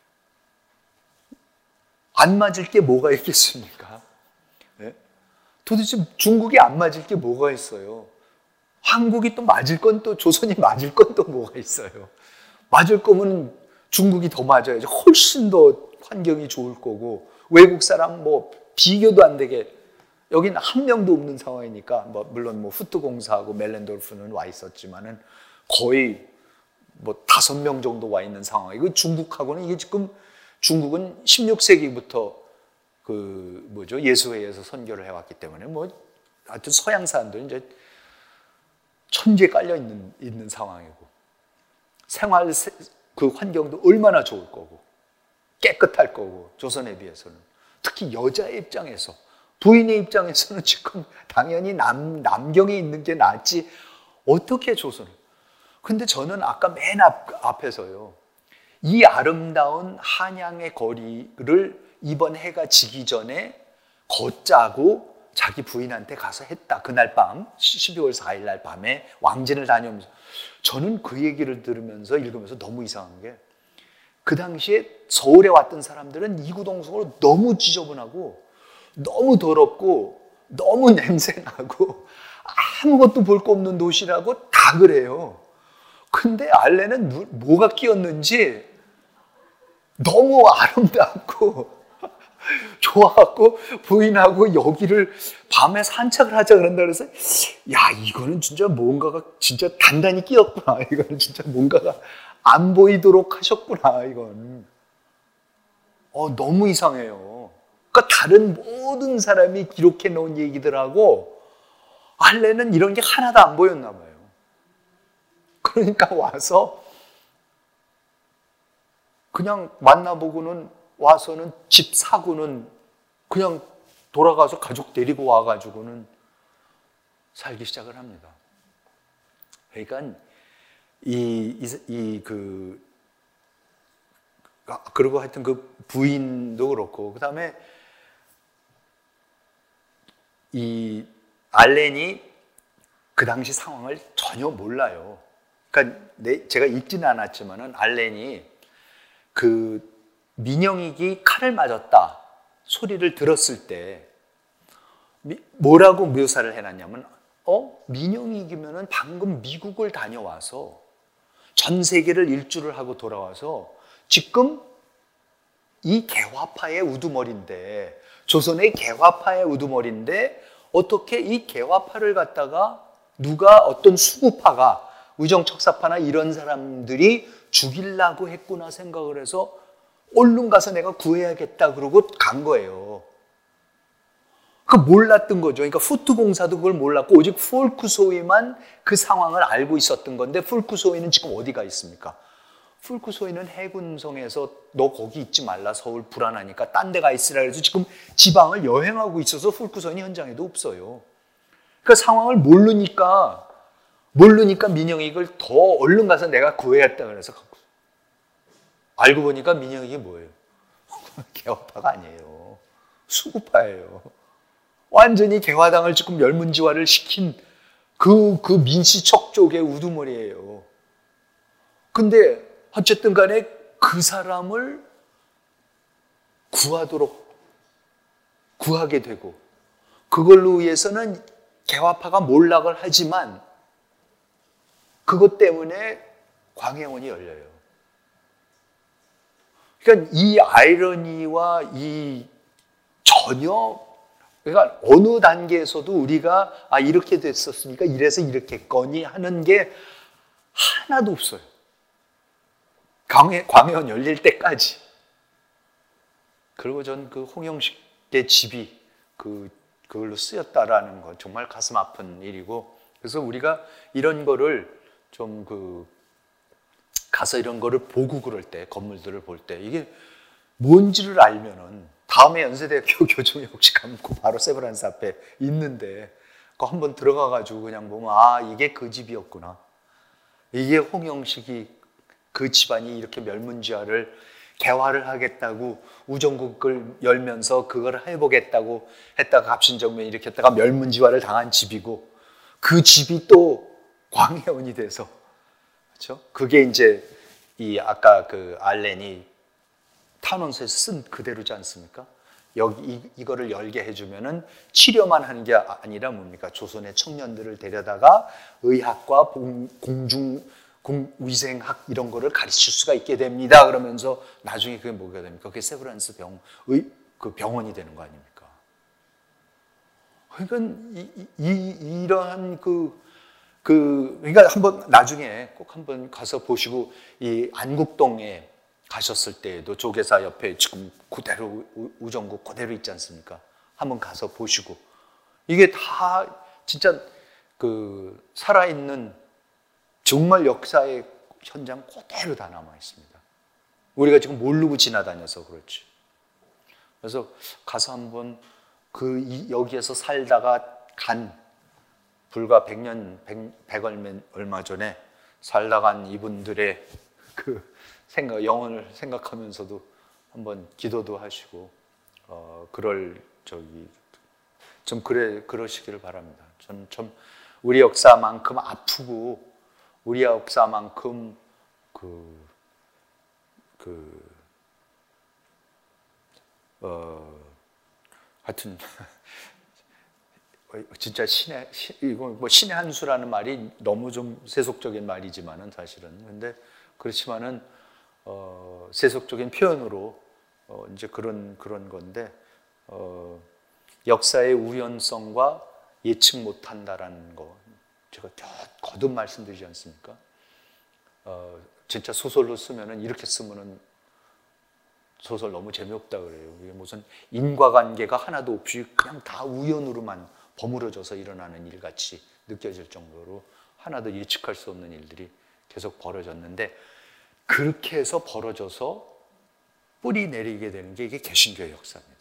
안 맞을 게 뭐가 있겠습니까? 네? 도대체 중국이 안 맞을 게 뭐가 있어요? 한국이 또 맞을 건 또 조선이 맞을 건 또 뭐가 있어요? 맞을 거면 중국이 더 맞아야죠. 훨씬 더 환경이 좋을 거고 외국 사람 뭐 비교도 안 되게 여기는 한 명도 없는 상황이니까 뭐 물론 뭐 후트 공사하고 멜렌돌프는 와 있었지만은 거의 뭐 다섯 명 정도 와 있는 상황이고 중국하고는 이게 지금 중국은 십육 세기부터 그 뭐죠 예수회에서 선교를 해왔기 때문에 뭐 하여튼 서양 사람들은 이제 천지에 깔려 있는 있는 상황이고 생활 그 환경도 얼마나 좋을 거고 깨끗할 거고 조선에 비해서는 특히 여자의 입장에서 부인의 입장에서는 지금 당연히 남 남경에 있는 게 낫지 어떻게 조선을 근데 저는 아까 맨 앞, 앞에서요. 이 아름다운 한양의 거리를 이번 해가 지기 전에 걷자고 자기 부인한테 가서 했다. 그날 밤, 십이월 사일 날 밤에 왕진을 다녀오면서 저는 그 얘기를 들으면서 읽으면서 너무 이상한 게 그 당시에 서울에 왔던 사람들은 이구동성으로 너무 지저분하고 너무 더럽고 너무 냄새나고 아무것도 볼 거 없는 도시라고 다 그래요. 근데 알렌은 뭐가 끼었는지 너무 아름답고 좋아갖고 부인하고 여기를 밤에 산책을 하자 그런다 그래서 야 이거는 진짜 뭔가가 진짜 단단히 끼었구나. 이거는 진짜 뭔가가 안 보이도록 하셨구나. 이건 어, 너무 이상해요. 그러니까 다른 모든 사람이 기록해 놓은 얘기들하고 알렌은 이런 게 하나도 안 보였나 봐요. 그러니까 와서 그냥 만나보고는 와서는 집 사고는 그냥 돌아가서 가족 데리고 와가지고는 살기 시작을 합니다. 그러니까 이, 이, 이 그, 그리고 하여튼 그 부인도 그렇고, 그 다음에 이 알렌이 그 당시 상황을 전혀 몰라요. 그러니까 내, 제가 읽지는 않았지만은 알렌이 그 민영익이 칼을 맞았다 소리를 들었을 때 미, 뭐라고 묘사를 해놨냐면 어? 민영익이면은 방금 미국을 다녀와서 전 세계를 일주를 하고 돌아와서 지금 이 개화파의 우두머리인데 조선의 개화파의 우두머리인데 어떻게 이 개화파를 갖다가 누가 어떤 수구파가 의정척사파나 이런 사람들이 죽이려고 했구나 생각을 해서 얼른 가서 내가 구해야겠다 그러고 간 거예요. 그 몰랐던 거죠. 그러니까 후트 공사도 그걸 몰랐고 오직 풀쿠소이만 그 상황을 알고 있었던 건데 풀쿠소이는 지금 어디가 있습니까? 풀쿠소이는 해군성에서 너 거기 있지 말라 서울 불안하니까 딴 데 가 있으라 해서 지금 지방을 여행하고 있어서 풀쿠소이는 현장에도 없어요. 그러니까 상황을 모르니까 모르니까 민영익을 더 얼른 가서 내가 구해야겠다 그래서 알고 보니까 민영익이 뭐예요? 개화파가 아니에요. 수구파예요. 완전히 개화당을 지금 열문지화를 시킨 그, 그 민씨척 쪽의 우두머리예요. 근데 어쨌든 간에 그 사람을 구하도록 구하게 되고 그걸로 위해서는 개화파가 몰락을 하지만 그것 때문에 광해원이 열려요. 그러니까 이 아이러니와 이 전혀 그러니까 어느 단계에서도 우리가 아 이렇게 됐었으니까 이래서 이렇게 했거니 하는 게 하나도 없어요. 광해, 광해원 열릴 때까지. 그리고 전 그 홍영식의 집이 그, 그걸로 쓰였다라는 건 정말 가슴 아픈 일이고 그래서 우리가 이런 거를 좀 그 가서 이런 거를 보고 그럴 때 건물들을 볼 때 이게 뭔지를 알면은 다음에 연세대학교 교정에 혹시 가면 그 바로 세브란스 앞에 있는데 그 한번 들어가가지고 그냥 보면 아 이게 그 집이었구나. 이게 홍영식이 그 집안이 이렇게 멸문지화를 개화를 하겠다고 우정국을 열면서 그걸 해보겠다고 했다가 갑신정변 일으켰다가 멸문지화를 당한 집이고 그 집이 또 광해원이 돼서 그렇죠? 그게 이제 이 아까 그 알렌이 탄원서에서 쓴 그대로지 않습니까? 여기 이, 이거를 열게 해주면은 치료만 하는 게 아니라 뭡니까? 조선의 청년들을 데려다가 의학과 공, 공중 공, 위생학 이런 거를 가르칠 수가 있게 됩니다. 그러면서 나중에 그게 뭐가 됩니까? 그게 세브란스 병, 의, 그 병원이 되는 거 아닙니까? 그러니까 이, 이, 이러한 그, 그, 그러니까 한번 나중에 꼭 한번 가서 보시고 이 안국동에 가셨을 때에도 조계사 옆에 지금 그대로 우정국 그대로 있지 않습니까? 한번 가서 보시고 이게 다 진짜 그 살아있는 정말 역사의 현장 그대로 다 남아 있습니다. 우리가 지금 모르고 지나다녀서 그렇지. 그래서 가서 한번 그 이, 여기에서 살다가 간 불과 백 년, 백 얼마 전에 살다 간 이분들의 그 생각, 영혼을 생각하면서도 한번 기도도 하시고, 어, 그럴, 저기, 좀 그래, 그러시기를 바랍니다. 전 좀, 우리 역사만큼 아프고, 우리 역사만큼 그, 그, 어, 하여튼, 진짜 신의, 이거 뭐 신의 한 수라는 말이 너무 좀 세속적인 말이지만은 사실은. 근데 그렇지만은, 어, 세속적인 표현으로 어, 이제 그런 그런 건데 어, 역사의 우연성과 예측 못한다라는 거 제가 거듭 말씀드리지 않습니까? 어, 진짜 소설로 쓰면은 이렇게 쓰면은 소설 너무 재미없다 그래요. 이게 무슨 인과관계가 하나도 없이 그냥 다 우연으로만 버무려져서 일어나는 일같이 느껴질 정도로 하나도 예측할 수 없는 일들이 계속 벌어졌는데. 그렇게 해서 벌어져서 뿌리 내리게 되는 게 이게 개신교의 역사입니다.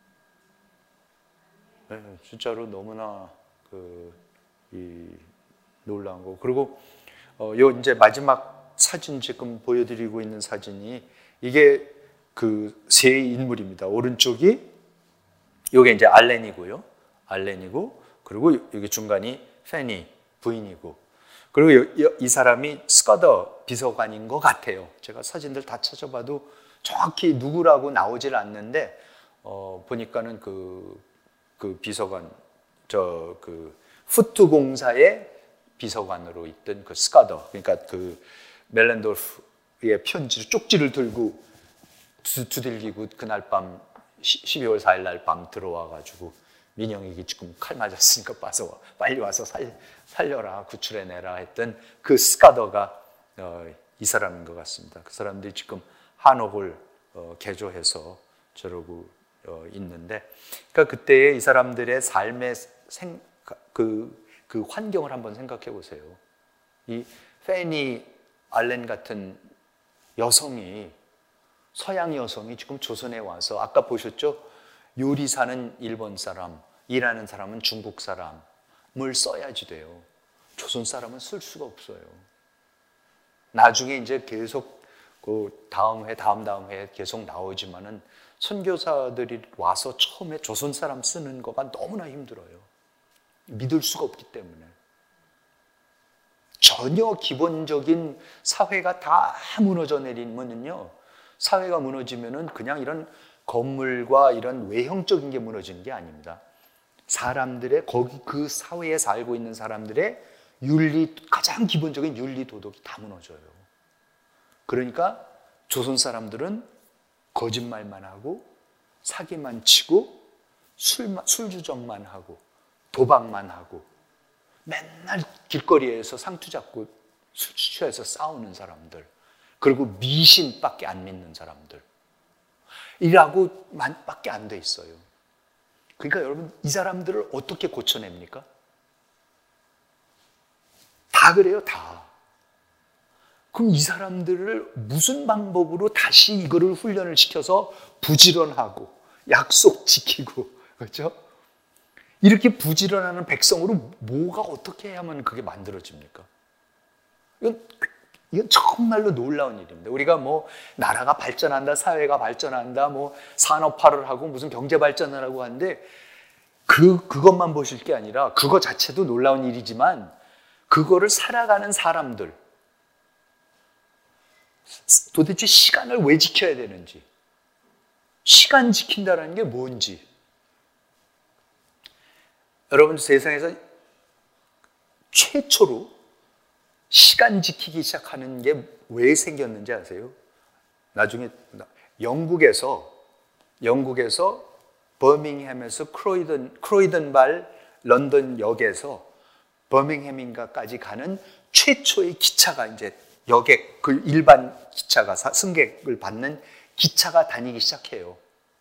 네, 진짜로 너무나 그, 이, 놀라운 거. 그리고 어, 요 이제 마지막 사진 지금 보여드리고 있는 사진이 이게 그 세 인물입니다. 오른쪽이 요게 이제 알렌이고요. 알렌이고 그리고 여기 중간이 페니 부인이고. 그리고 이 사람이 스커더 비서관인 것 같아요. 제가 사진들 다 찾아봐도 정확히 누구라고 나오질 않는데 어, 보니까는 그, 그 비서관, 저 그 푸트 공사의 비서관으로 있던 그 스커더, 그러니까 그 멜렌돌프의 편지를 쪽지를 들고 두, 두들기고 그날 밤 십이월 사일 날 밤 들어와가지고. 민영이 지금 칼 맞았으니까 빠서 빨리 와서 살, 살려라, 구출해내라 했던 그 스카더가 어, 이 사람인 것 같습니다. 그 사람들이 지금 한옥을 어, 개조해서 저러고 어, 있는데, 그러니까 그때의 이 사람들의 삶의 생, 그, 그 환경을 한번 생각해 보세요. 이 페니 알렌 같은 여성이, 서양 여성이 지금 조선에 와서 아까 보셨죠? 요리사는 일본 사람, 일하는 사람은 중국 사람을 써야지 돼요. 조선 사람은 쓸 수가 없어요. 나중에 이제 계속 그 다음 회, 다음 다음 회 계속 나오지만은 선교사들이 와서 처음에 조선 사람 쓰는 거가 너무나 힘들어요. 믿을 수가 없기 때문에. 전혀 기본적인 사회가 다 무너져 내리면은요, 사회가 무너지면은 그냥 이런 건물과 이런 외형적인 게 무너지는 게 아닙니다. 사람들의, 거기 그 사회에 살고 있는 사람들의 윤리, 가장 기본적인 윤리 도덕이 다 무너져요. 그러니까 조선 사람들은 거짓말만 하고 사기만 치고 술, 술주정만 하고 도박만 하고 맨날 길거리에서 상투 잡고 술 취해서 싸우는 사람들, 그리고 미신밖에 안 믿는 사람들 이라고 밖에 안 돼 있어요. 그러니까 여러분, 이 사람들을 어떻게 고쳐냅니까? 다 그래요, 다. 그럼 이 사람들을 무슨 방법으로 다시 이거를 훈련을 시켜서 부지런하고 약속 지키고, 그렇죠? 이렇게 부지런하는 백성으로 뭐가 어떻게 해야만 그게 만들어집니까? 이건, 이건 정말로 놀라운 일입니다. 우리가 뭐 나라가 발전한다, 사회가 발전한다, 뭐 산업화를 하고 무슨 경제 발전을 하고 하는데 그, 그것만 보실 게 아니라 그거 자체도 놀라운 일이지만 그거를 살아가는 사람들, 도대체 시간을 왜 지켜야 되는지, 시간 지킨다는 게 뭔지. 여러분, 세상에서 최초로 시간 지키기 시작하는 게 왜 생겼는지 아세요? 나중에 영국에서 영국에서 버밍햄에서 크로이든 크로이든발 런던 역에서 버밍햄인가까지 가는 최초의 기차가 이제 여객 그 일반 기차가 승객을 받는 기차가 다니기 시작해요.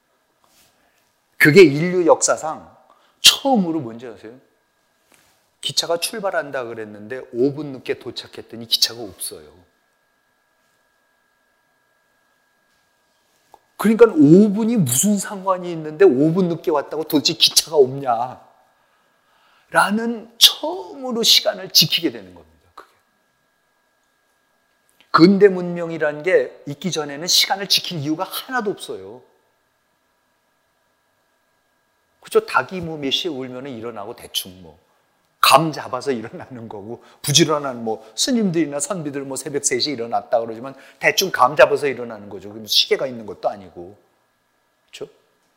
그게 인류 역사상 처음으로 뭔지 아세요? 기차가 출발한다 그랬는데 오 분 늦게 도착했더니 기차가 없어요. 그러니까 오 분이 무슨 상관이 있는데 오 분 늦게 왔다고 도대체 기차가 없냐? 라는 처음으로 시간을 지키게 되는 겁니다. 그게. 근대 문명이라는 게 있기 전에는 시간을 지킬 이유가 하나도 없어요. 그죠? 닭이 뭐 몇 시에 울면 일어나고 대충 뭐 감 잡아서 일어나는 거고, 부지런한 뭐 스님들이나 선비들 뭐 새벽 세 시에 일어났다 그러지만 대충 감 잡아서 일어나는 거죠. 시계가 있는 것도 아니고. 그렇죠?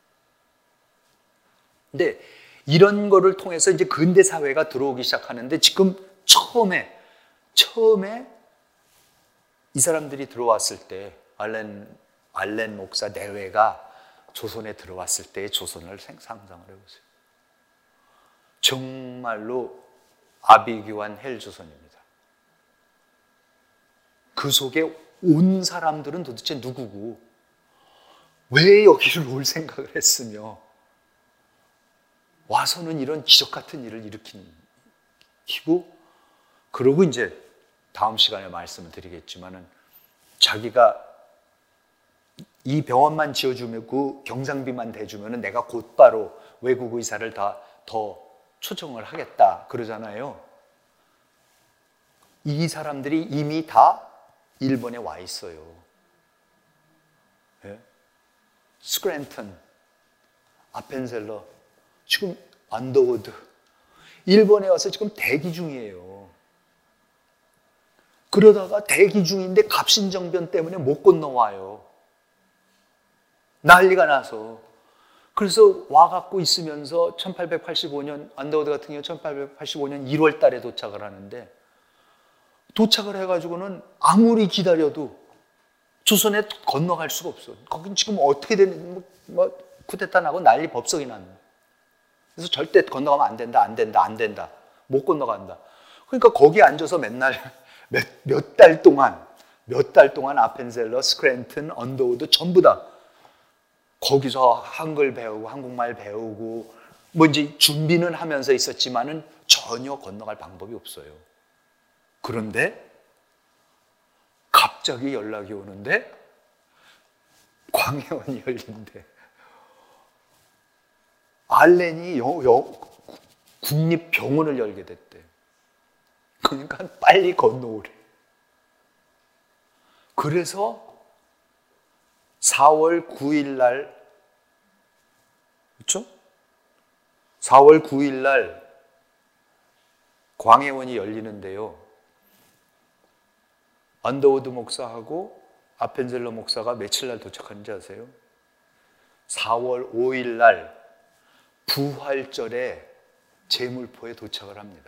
근데 이런 거를 통해서 이제 근대 사회가 들어오기 시작하는데 지금 처음에 처음에 이 사람들이 들어왔을 때 알렌 알렌 목사 내외가 조선에 들어왔을 때의 조선을 상상을 해보세요. 정말로 아비규환 헬조선입니다. 그 속에 온 사람들은 도대체 누구고 왜 여기를 올 생각을 했으며 와서는 이런 기적 같은 일을 일으키고, 그러고 이제 다음 시간에 말씀을 드리겠지만은 자기가 이 병원만 지어주면 그 경상비만 대주면은 내가 곧바로 외국 의사를 다 더 초청을 하겠다 그러잖아요. 이 사람들이 이미 다 일본에 와 있어요. 예? 스크랜턴, 아펜셀러, 지금 언더우드, 일본에 와서 지금 대기 중이에요. 그러다가 대기 중인데 갑신정변 때문에 못 건너와요. 난리가 나서. 그래서 와갖고 있으면서 천팔백팔십오 년, 언더우드 같은 경우 천팔백팔십오 년 일월 달에 도착을 하는데, 도착을 해가지고는 아무리 기다려도 조선에 건너갈 수가 없어. 거긴 지금 어떻게 되는, 뭐, 뭐 쿠데타 나고 난리 법석이 났네. 그래서 절대 건너가면 안 된다, 안 된다, 안 된다. 못 건너간다. 그러니까 거기 앉아서 맨날 몇, 몇 달 동안, 몇 달 동안 아펜셀러, 스크랜튼, 언더우드 전부 다 거기서 한글 배우고 한국말 배우고 뭐 이제 준비는 하면서 있었지만은 전혀 건너갈 방법이 없어요. 그런데 갑자기 연락이 오는데 광해원이 열린대. 알렌이 여, 여, 국립병원을 열게 됐대. 그러니까 빨리 건너오래. 그래서 사월 구일 날, 그렇죠? 사월 구일 날 광해원이 열리는데요. 언더우드 목사하고 아펜젤러 목사가 며칠 날 도착하는지 아세요? 사월 오일 날 부활절에 제물포에 도착을 합니다.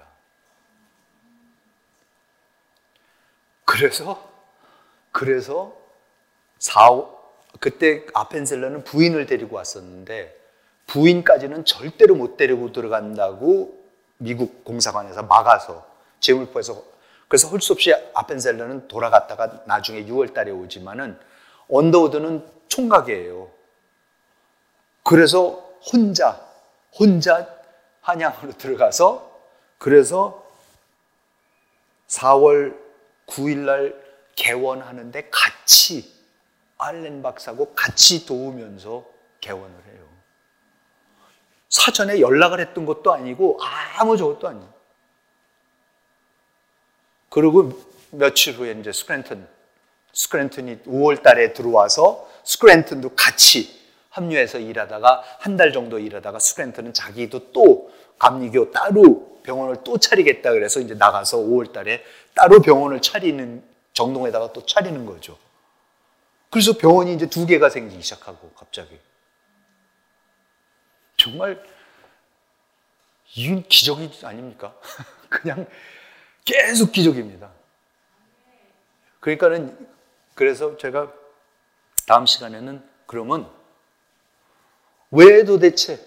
그래서 그래서 사 그때 아펜셀러는 부인을 데리고 왔었는데 부인까지는 절대로 못 데리고 들어간다고 미국 공사관에서 막아서 제물포에서, 그래서 할 수 없이 아펜셀러는 돌아갔다가 나중에 유월 달에 오지만은 언더우드는 총각이에요. 그래서 혼자 혼자 한양으로 들어가서, 그래서 사월 구일 날 개원하는데 같이 알렌 박사하고 같이 도우면서 개원을 해요. 사전에 연락을 했던 것도 아니고 아무 저것도 아니에요. 그리고 며칠 후에 이제 스크랜턴, 스크랜턴이 오월 달에 들어와서 스크랜턴도 같이 합류해서 일하다가 한 달 정도 일하다가 스크랜턴은 자기도 또 감리교 따로 병원을 또 차리겠다 그래서 이제 나가서 오월 달에 따로 병원을 차리는, 정동에다가 또 차리는 거죠. 그래서 병원이 이제 두 개가 생기기 시작하고 갑자기. 정말 이건 기적이 아닙니까? 그냥 계속 기적입니다. 그러니까는 그래서 제가 다음 시간에는 그러면 왜 도대체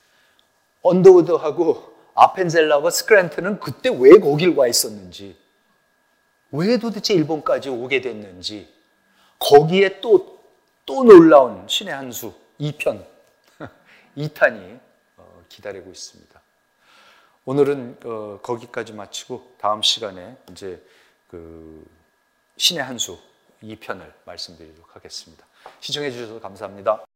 언더우드하고 아펜젤라와 스크랜턴은 그때 왜 거길 와 있었는지, 왜 도대체 일본까지 오게 됐는지, 거기에 또, 또 놀라운 신의 한 수 이 편, 이 탄이 기다리고 있습니다. 오늘은 어, 거기까지 마치고 다음 시간에 이제 그 신의 한 수 이 편을 말씀드리도록 하겠습니다. 시청해 주셔서 감사합니다.